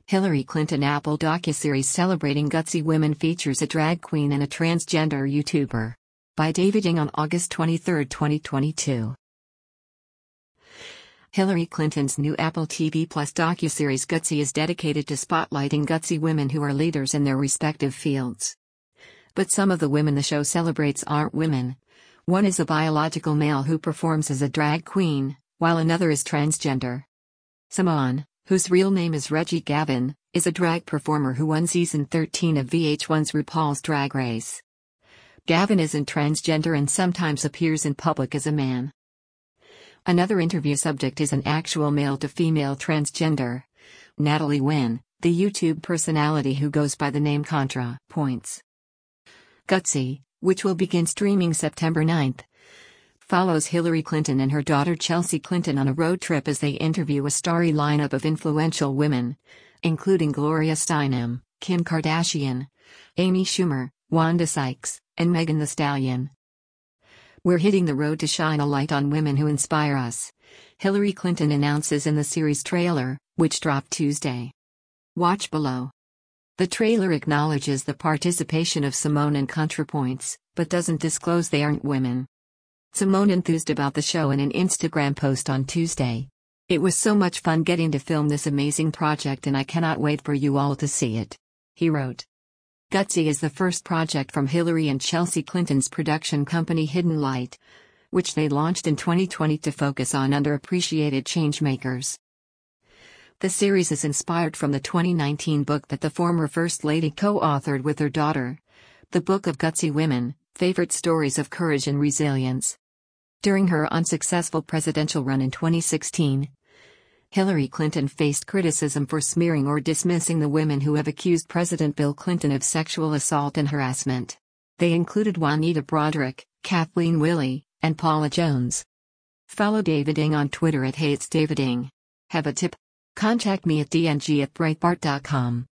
Hillary Clinton Apple docuseries celebrating gutsy women features a drag queen and a transgender YouTuber. By David Ng on August 23, 2022. Hillary Clinton's new Apple TV Plus docuseries Gutsy is dedicated to spotlighting gutsy women who are leaders in their respective fields. But some of the women the show celebrates aren't women. One is a biological male who performs as a drag queen, while another is transgender. Simone, whose real name is Reggie Gavin, is a drag performer who won season 13 of VH1's RuPaul's Drag Race. Gavin isn't transgender and sometimes appears in public as a man. Another interview subject is an actual male-to-female transgender. Natalie Wynn, the YouTube personality who goes by the name ContraPoints. Gutsy, which will begin streaming September 9th, follows Hillary Clinton and her daughter Chelsea Clinton on a road trip as they interview a starry lineup of influential women, including Gloria Steinem, Kim Kardashian, Amy Schumer, Wanda Sykes, and Megan Thee Stallion. "We're hitting the road to shine a light on women who inspire us," Hillary Clinton announces in the series trailer, which dropped Tuesday. Watch below. The trailer acknowledges the participation of Simone and ContraPoints, but doesn't disclose they aren't women. Simone enthused about the show in an Instagram post on Tuesday. "It was so much fun getting to film this amazing project and I cannot wait for you all to see it," he wrote. Gutsy is the first project from Hillary and Chelsea Clinton's production company Hidden Light, which they launched in 2020 to focus on underappreciated changemakers. The series is inspired from the 2019 book that the former First Lady co-authored with her daughter, The Book of Gutsy Women, Favorite Stories of Courage and Resilience. During her unsuccessful presidential run in 2016, Hillary Clinton faced criticism for smearing or dismissing the women who have accused President Bill Clinton of sexual assault and harassment. They included Juanita Broaddrick, Kathleen Willey, and Paula Jones. Follow David Ng on Twitter @HatesDavidNg. Have a tip? Contact me at dng@breitbart.com.